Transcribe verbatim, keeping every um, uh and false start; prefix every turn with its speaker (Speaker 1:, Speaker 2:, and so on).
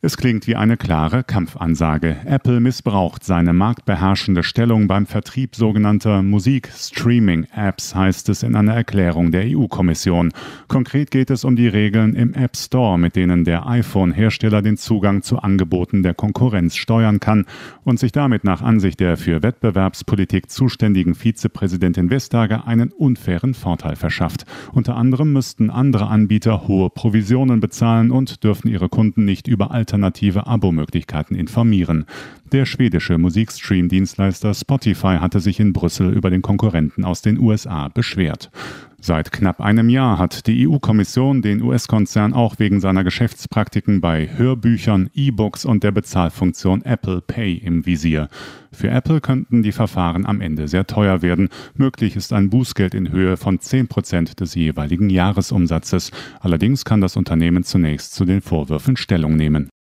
Speaker 1: Es klingt wie eine klare Kampfansage. Apple missbraucht seine marktbeherrschende Stellung beim Vertrieb sogenannter Musik-Streaming-Apps, heißt es in einer Erklärung der E U-Kommission. Konkret geht es um die Regeln im App Store, mit denen der iPhone-Hersteller den Zugang zu Angeboten der Konkurrenz steuern kann und sich damit nach Ansicht der für Wettbewerbspolitik zuständigen Vizepräsidentin Vestager einen unfairen Vorteil verschafft. Unter anderem müssten andere Anbieter hohe Provisionen bezahlen und dürfen ihre Kunden nicht über alternative Abo-Möglichkeiten informieren. Der schwedische Musikstream-Dienstleister Spotify hatte sich in Brüssel über den Konkurrenten aus den U S A beschwert. Seit knapp einem Jahr hat die E U-Kommission den U S-Konzern auch wegen seiner Geschäftspraktiken bei Hörbüchern, E-Books und der Bezahlfunktion Apple Pay im Visier. Für Apple könnten die Verfahren am Ende sehr teuer werden. Möglich ist ein Bußgeld in Höhe von zehn Prozent des jeweiligen Jahresumsatzes. Allerdings kann das Unternehmen zunächst zu den Vorwürfen Stellung nehmen.